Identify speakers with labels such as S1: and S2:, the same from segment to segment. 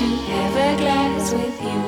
S1: to have a glass with you.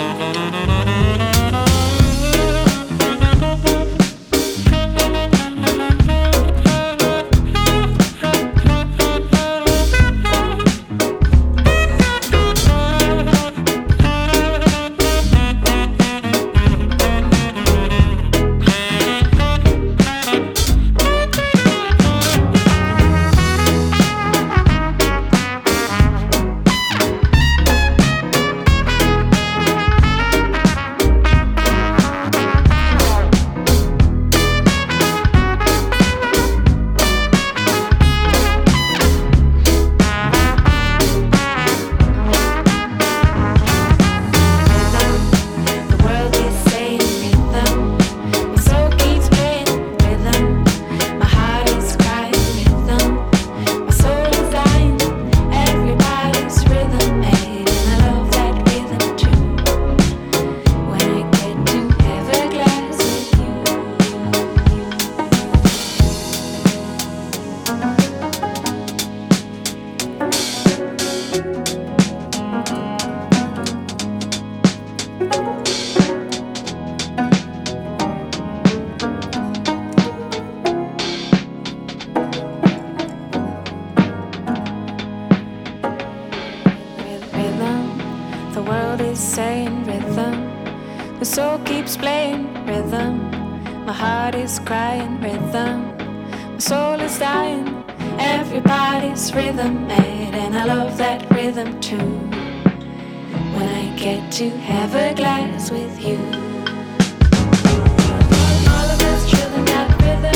S1: Saying rhythm, the soul keeps playing rhythm. My heart is crying rhythm, my soul is dying. Everybody's rhythm made, and I love that rhythm too. When I get to have a glass with you, all of us chilling that rhythm.